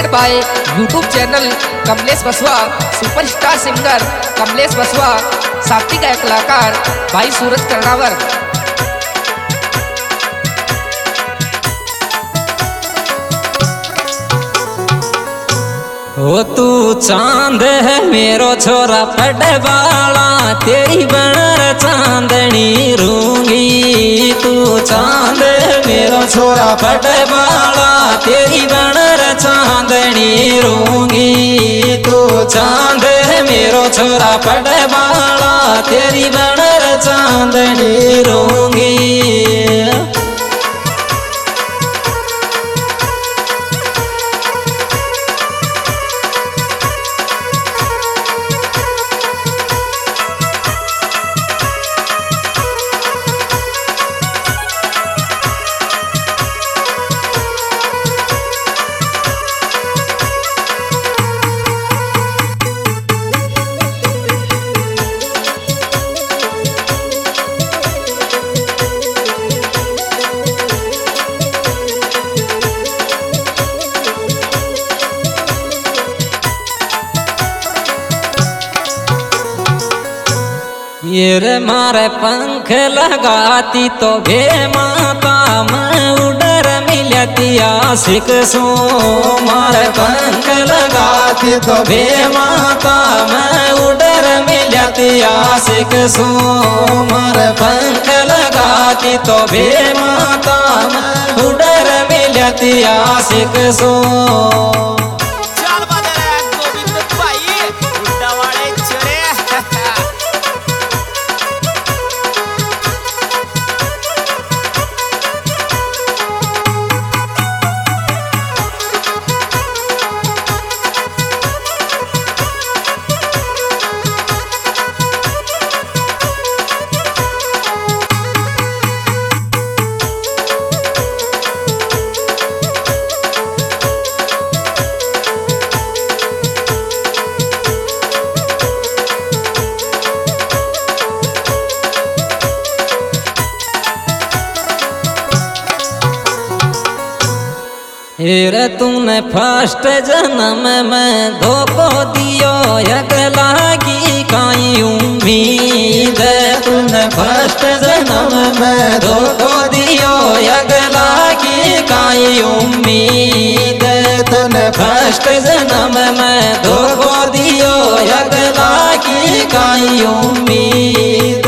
Presented by YouTube channel Kamlesh Baswa, superstar singer Kamlesh बसवा, साथी गायक कलाकार भाई सूरज कर्णावर। हो तू चांद है मेरो छोरा पड़े वाला, तेरी बनर चांदनी रूंगी। तू चांद है मेरो छोरा पड़े वाला, तेरी बनर चांदनी रूंगी। तू चांद है मेरो छोरा पड़े वाला, तेरी बनर चांदनी रूंगी। ये रे मारे पंख लगाती तो भे माता मैं उड़र मिलती आशिक सो। मारे पंख लगाती तो भे माता मैं उड़र मिलती आशिक सो। मारे पंख लगाती तो भे माता मैं उड़र मिलती आशिक सो। हेरे तूने फर्स्ट जन्म में धोखो दियो, अगला की काई उम्मीद। तूने फर्स्ट जन्म में धोखो दियो, अगला की काई उम्मीद। तूने फर्स्ट जन्म में धोखो दियो, अगला की काई उम्मीद।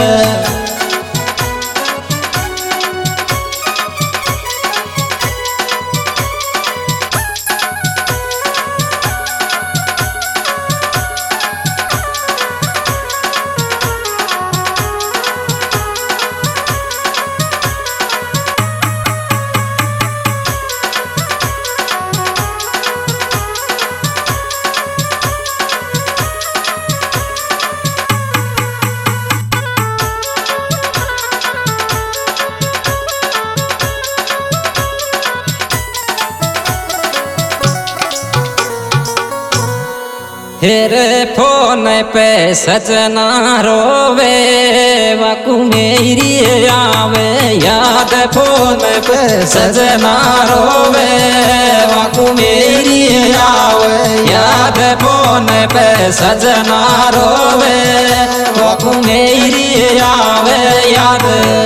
हेरे फोन पे सजना रोवे, वकु मेरी आवे याद। फोन पे सजना रोवे, वकु मेरी आवे याद। फोन पे सजना रोवे, वकु मेरी आवे याद।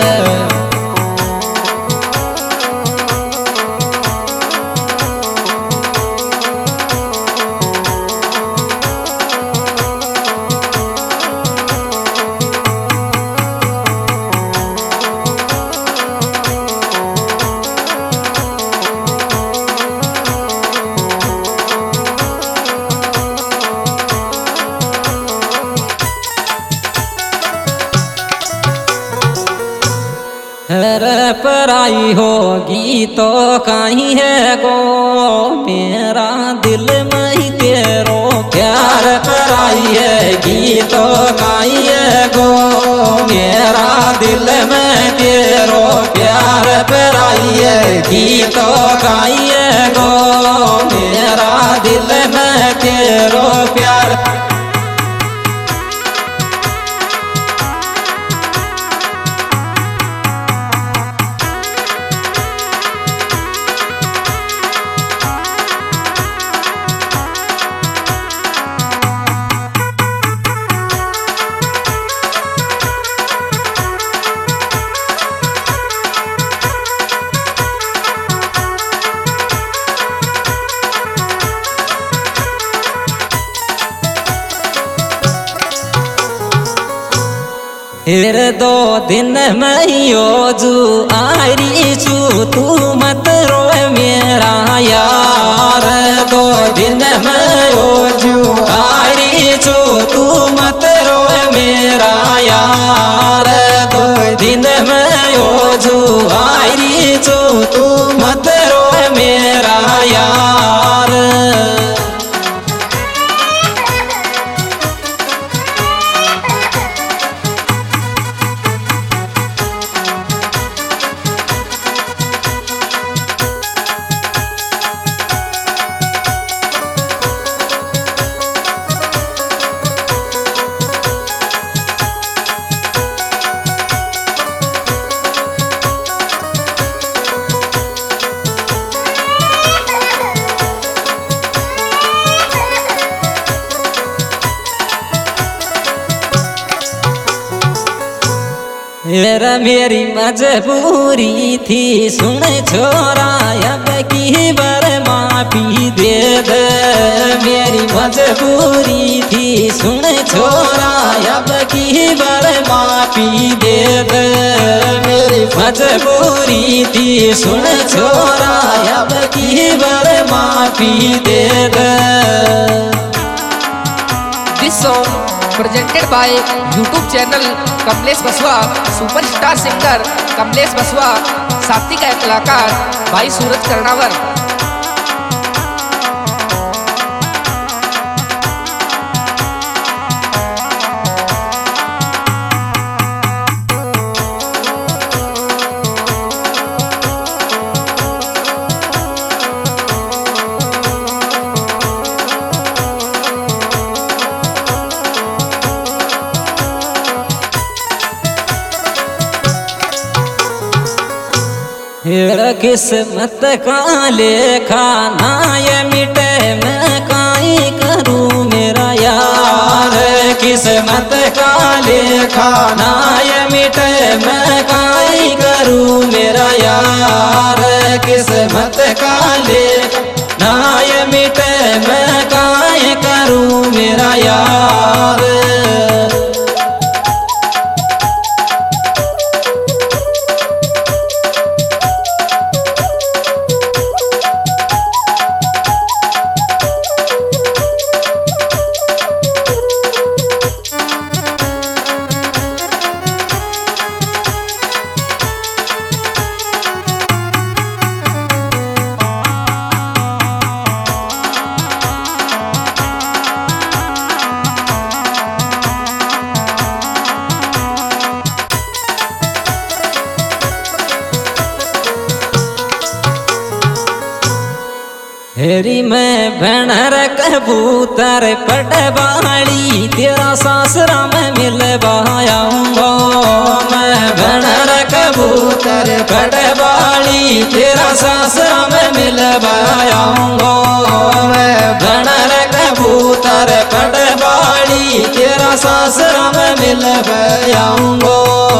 रे पराई होगी तो कहीं है गो, मेरा दिल में तेरो प्यार। पराई है तो कहीं है गो, मेरा दिल में तेरो प्यार। पराई है तो कहीं है गो, मेरा दिल में तेरो प्यार। फिर 2 दिन में योजू आरी चू तू मत रोए मेरा यार 2 दिन में योजू आरी चू तू मत रोए मेरा यार 2 दिन में योजू आरी चू तू मत रोए मेरा यार। मेरी मजबूरी थी सुन छोरा अब की बार माफी दे दे मेरी मजबूरी थी सुन छोरा अब की बार माफी दे दे मेरी मजबूरी थी सुन छोरा अब की बार माफी दे दे। This song presented by YouTube channel Kamlesh Baswa superstar singer Kamlesh बसवा साथी गायक कलाकार भाई सूरज कर्णावर। किस्मत का लेखा ना ये मिटे मैं काई करूं मेरा यार किस्मत का लेखा ना ये मिटे मैं काई करूं मेरा यार किस्मत का लेखा ना ये मिटे मैं काई करूं मेरा यार। हेरी मैं भणर कबूतर पटवाड़ी तेरा सासरा में मिलवाऊंगा मैं भणर कबूतर पटवाड़ी तेरा सासरा में मिलवाऊंगा मैं भणर कबूतर पटवाड़ी तेरा सासरा में मिलवाऊंगा।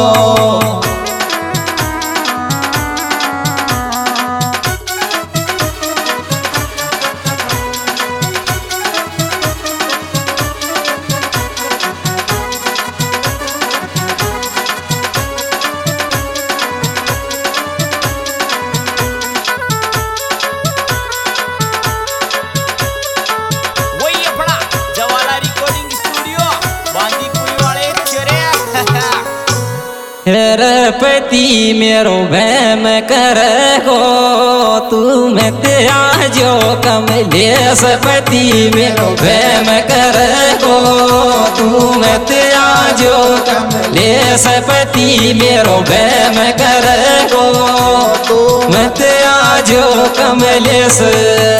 पति मेरो वहम करेगो तू मैं तेरा जो कमलेश पति मेरो वहम करेगो तू मैं तेरा जो कमलेश पति मेरो वहम करेगो तू मैं तेरा जो कमलेश।